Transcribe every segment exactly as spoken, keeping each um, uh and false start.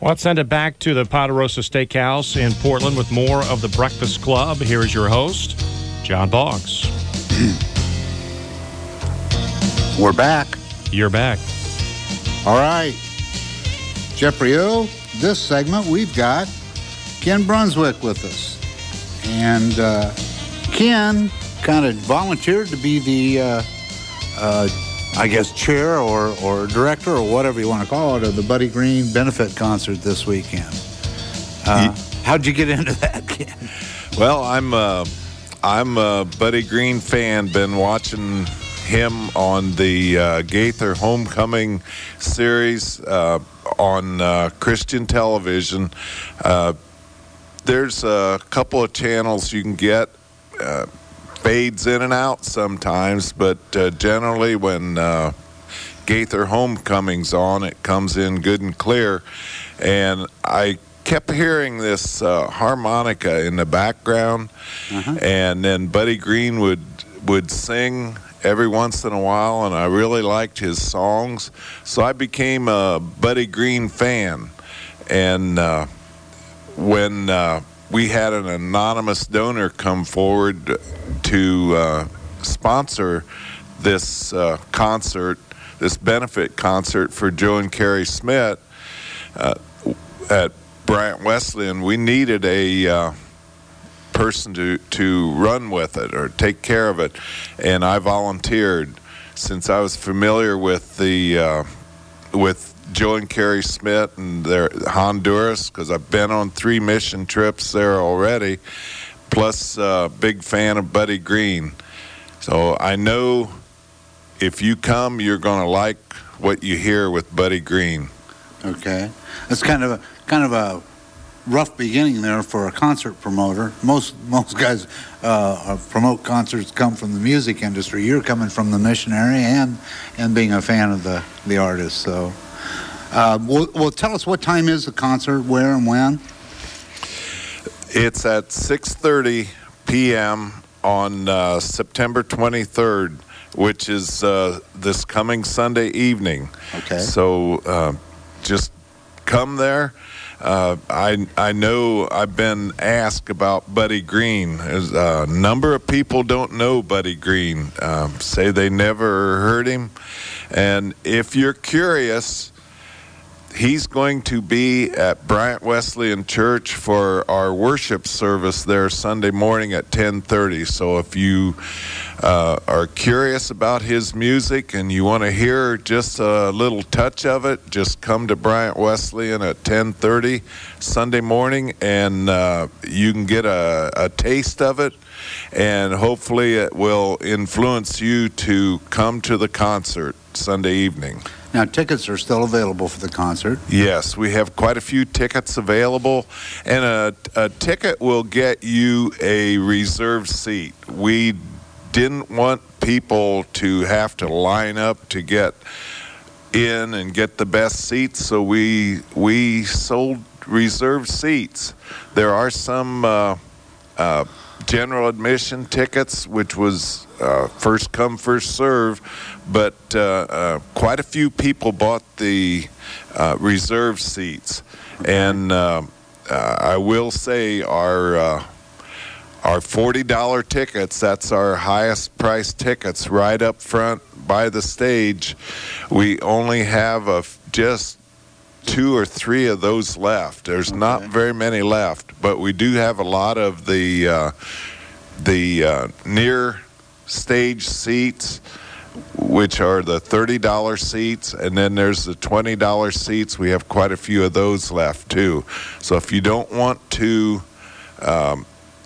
Well, let's send it back to the Ponderosa Steakhouse in Portland with more of the Breakfast Club. Here is your host, John Boggs. We're back. You're back. All right. Jeffrey O, this segment we've got Ken Brunswick with us. And uh, Ken kind of volunteered to be the, uh, uh, I guess, chair or, or director or whatever you want to call it of the Buddy Green benefit concert this weekend. Uh, how'd you get into that, Ken? Well, I'm uh, I'm a Buddy Green fan. Been watching him on the uh, Gaither Homecoming series uh, on uh, Christian television. Uh, there's a couple of channels you can get. Uh, fades in and out sometimes, but uh, generally when uh, Gaither Homecoming's on, it comes in good and clear. And I kept hearing this uh, harmonica in the background, uh-huh. and then Buddy Green would would sing every once in a while, and I really liked his songs, so I became a Buddy Green fan. And uh, when uh, we had an anonymous donor come forward to uh, sponsor this uh, concert, this benefit concert for Joe and Carrie Smith uh, at Bryant Wesleyan, we needed a uh, person to, to run with it or take care of it, and I volunteered since I was familiar with the uh, with Joe and Carrie Smith and their Honduras, because I've been on three mission trips there already, plus a uh, big fan of Buddy Green. So I know if you come, you're going to like what you hear with Buddy Green. Okay. That's kind of a kind of a rough beginning there for a concert promoter. Most most guys uh, promote concerts come from the music industry. You're coming from the missionary and and being a fan of the, the artist. So, uh, well, well, tell us what time is the concert, where and when? It's at six thirty p.m. on uh, September twenty-third, which is uh, this coming Sunday evening. Okay. So uh, just come there. Uh, I I know I've been asked about Buddy Green. There's a number of people don't know Buddy Green, um, say they never heard him. And if you're curious, he's going to be at Bryant Wesleyan Church for our worship service there Sunday morning at ten thirty. So if you uh, are curious about his music and you want to hear just a little touch of it, just come to Bryant Wesleyan at ten thirty Sunday morning, and uh, you can get a, a taste of it, and hopefully it will influence you to come to the concert Sunday evening. Now, tickets are still available for the concert. Yes, we have quite a few tickets available, and a, a ticket will get you a reserved seat. We didn't want people to have to line up to get in and get the best seats, so we we sold reserved seats. There are some uh, uh, general admission tickets, which was uh, first come, first serve, but uh, uh, quite a few people bought the uh, reserved seats. And uh, uh, I will say our uh, our forty dollars tickets, that's our highest price tickets right up front by the stage. We only have a, just two or three of those left. There's okay. not very many left, but we do have a lot of the uh, the uh, near stage seats, which are the thirty dollars seats, and then there's the twenty dollars seats. We have quite a few of those left too. So if you don't want to um,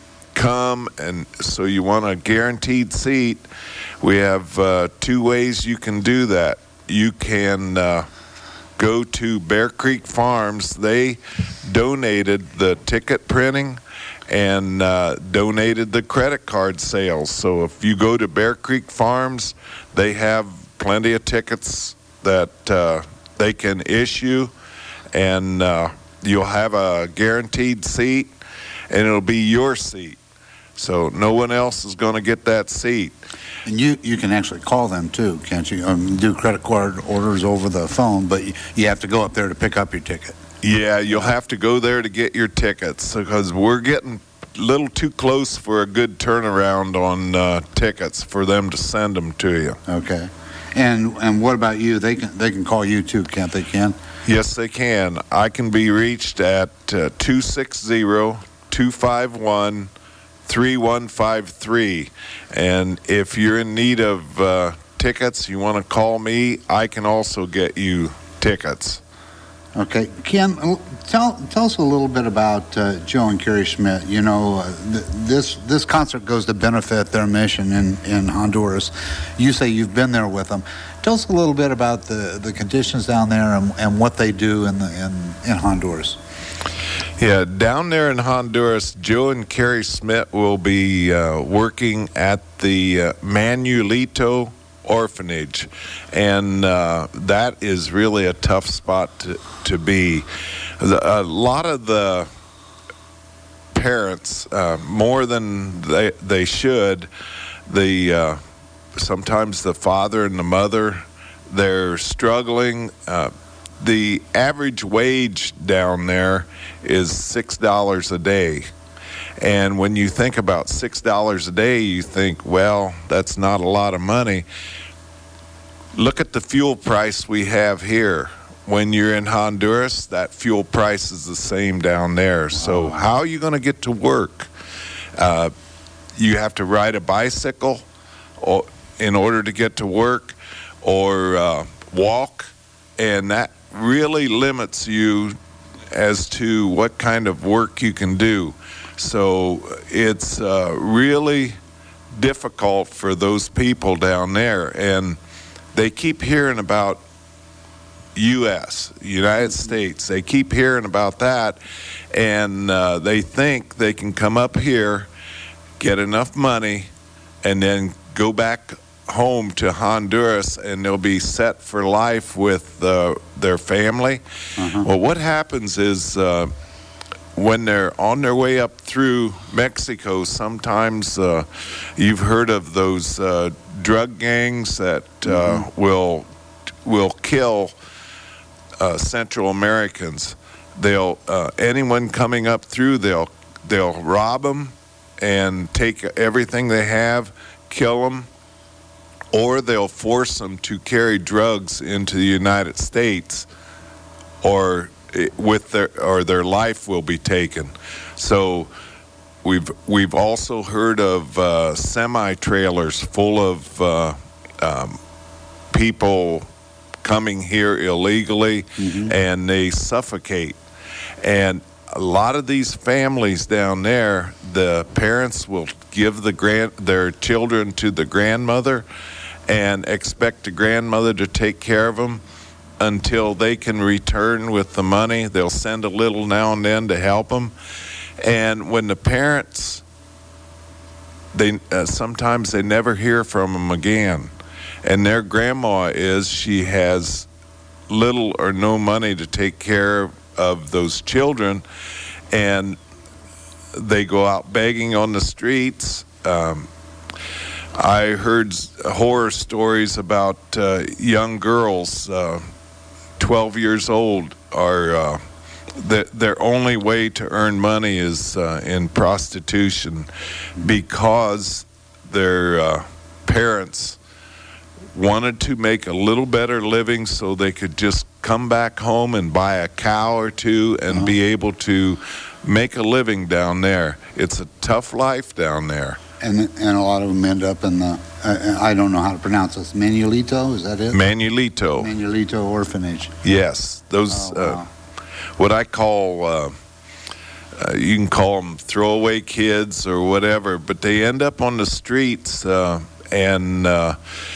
come, and so you want a guaranteed seat, we have uh, two ways you can do that. You can uh, go to Bear Creek Farms. They donated the ticket printing and uh, donated the credit card sales. So if you go to Bear Creek Farms, they have plenty of tickets that uh, they can issue, and uh, you'll have a guaranteed seat, and it'll be your seat. So no one else is going to get that seat. And you, you can actually call them too, can't you? Um, do credit card orders over the phone, but you, you have to go up there to pick up your ticket. Yeah, you'll have to go there to get your tickets because we're getting a little too close for a good turnaround on uh, tickets for them to send them to you. Okay. And and what about you? They can they can call you too, can't they, Ken? Yes, they can. I can be reached at uh, two six zero, two five one, three one five three. And if you're in need of uh, tickets, you want to call me, I can also get you tickets. Okay. Ken, tell tell us a little bit about uh, Joe and Carrie Schmidt. You know, uh, th- this this concert goes to benefit their mission in, in Honduras. You say you've been there with them. Tell us a little bit about the, the conditions down there and, and what they do in, the, in, in Honduras. Yeah, down there in Honduras, Joe and Carrie Schmidt will be uh, working at the uh, Manuelito Orphanage, and uh, that is really a tough spot to, to be. The, a lot of the parents, uh, more than they they should, the uh, sometimes the father and the mother, they're struggling. Uh, the average wage down there is six dollars a day. And when you think about six dollars a day, you think, well, that's not a lot of money. Look at the fuel price we have here. When you're in Honduras, that fuel price is the same down there. So how are you going to get to work? Uh, you have to ride a bicycle or, in order to get to work, or uh, walk, and that really limits you as to what kind of work you can do. So it's uh, really difficult for those people down there, and they keep hearing about U S, United States. They keep hearing about that, and uh, they think they can come up here, get enough money, and then go back home to Honduras, and they'll be set for life with uh, their family. Uh-huh. Well, what happens is uh, when they're on their way up through Mexico, sometimes uh, you've heard of those uh, drug gangs that uh, mm-hmm. will will kill uh, Central Americans. They'll uh, anyone coming up through, they'll they'll rob them and take everything they have, kill them, or they'll force them to carry drugs into the United States, or with their or their life will be taken. So we've we've also heard of uh, semi-trailers full of uh, um, people coming here illegally, mm-hmm. and they suffocate. And a lot of these families down there, the parents will give the grand their children to the grandmother and expect the grandmother to take care of them until they can return with the money. They'll send a little now and then to help them. And when the parents, they uh, sometimes they never hear from them again. And their grandma is, she has little or no money to take care of those children, and they go out begging on the streets. Um, I heard horror stories about uh, young girls, uh, twelve years old, are uh, the, their only way to earn money is uh, in prostitution, because their uh, parents wanted to make a little better living so they could just come back home and buy a cow or two and uh-huh. be able to make a living down there. It's a tough life down there. And and a lot of them end up in the, uh, I don't know how to pronounce this, Manuelito, is that it? Manuelito. Manuelito Orphanage. Yes. Those, oh, wow. uh, what I call, uh, uh, you can call them throwaway kids or whatever, but they end up on the streets, uh, and uh,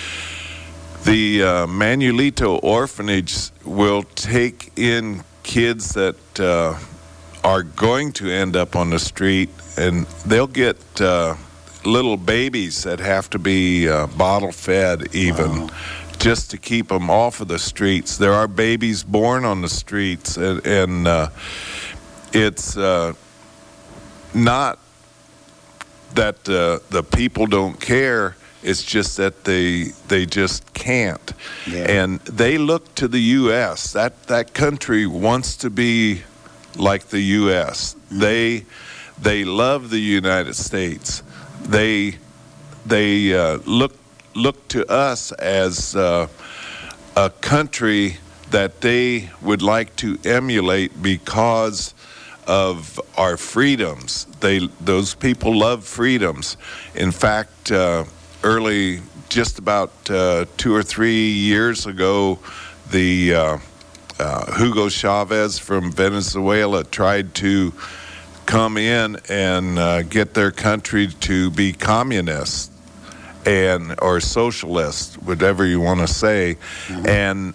the uh, Manuelito Orphanage will take in kids that uh, are going to end up on the street, and they'll get uh, little babies that have to be uh, bottle fed even, wow. just to keep them off of the streets. There are babies born on the streets, and, and uh, it's uh, not that uh, the people don't care. It's just that they they just can't. Yeah. And they look to the U S. That that country wants to be like the U S. Mm-hmm. They they love the United States. They they uh, look look to us as uh, a country that they would like to emulate because of our freedoms. They those people love freedoms. In fact, uh, early, just about uh, two or three years ago, the uh, uh, Hugo Chavez from Venezuela tried to come in and uh, get their country to be communist and or socialist, whatever you want to say, mm-hmm. and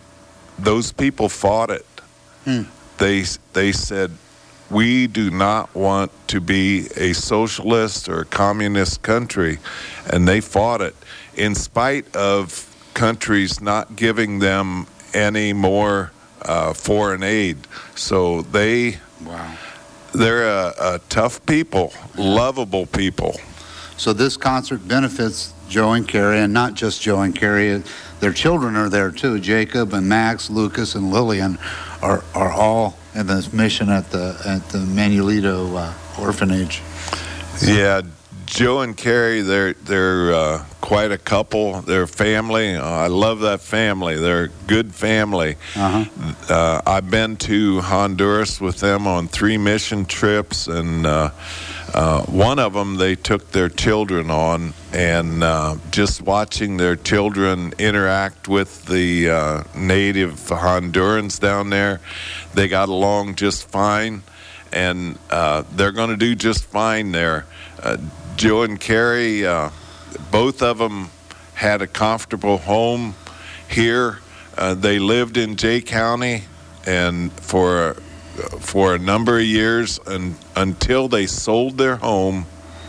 those people fought it. Hmm. They they said, we do not want to be a socialist or a communist country, and they fought it in spite of countries not giving them any more uh, foreign aid. So they, wow, they're a, a tough people, lovable people. So this concert benefits Joe and Carrie, and not just Joe and Carrie. Their children are there too. Jacob and Max, Lucas and Lillian are are all in this mission at the at the Manuelito uh, orphanage. Yeah, Joe and Carrie, they're they're uh, quite a couple. They're family. Uh, I love that family. They're a good family. Uh-huh. Uh, I've been to Honduras with them on three mission trips, and uh, uh, one of them they took their children on, and uh, just watching their children interact with the uh, native Hondurans down there, they got along just fine, and uh, they're going to do just fine there. Uh, Joe and Carrie, uh, both of them had a comfortable home here. Uh, they lived in Jay County, and for for a number of years, and until they sold their home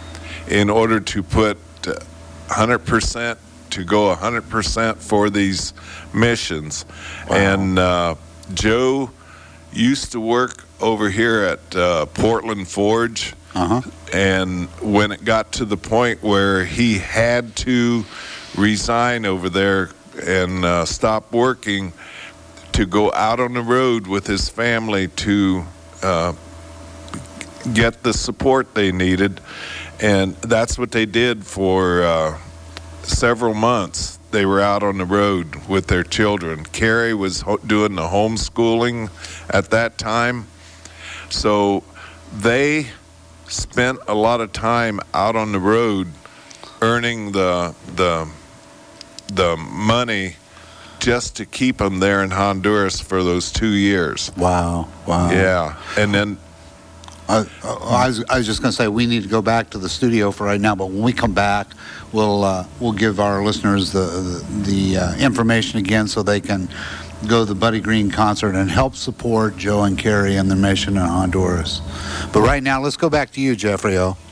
in order to put one hundred percent to go one hundred percent for these missions. Wow. And uh, Joe used to work over here at uh, Portland Forge. Uh-huh. And when it got to the point where he had to resign over there and uh, stop working to go out on the road with his family to uh, get the support they needed, and that's what they did for uh, several months. They were out on the road with their children. Carrie was ho- doing the homeschooling at that time, so they spent a lot of time out on the road earning the the the money just to keep them there in Honduras for those two years. Wow, wow. Yeah, and then I, I, was, I was just going to say we need to go back to the studio for right now, but when we come back, we'll uh, we'll give our listeners the the, the uh, information again so they can go to the Buddy Green concert and help support Joe and Carrie and their mission in Honduras. But right now, let's go back to you, Jeffrey O.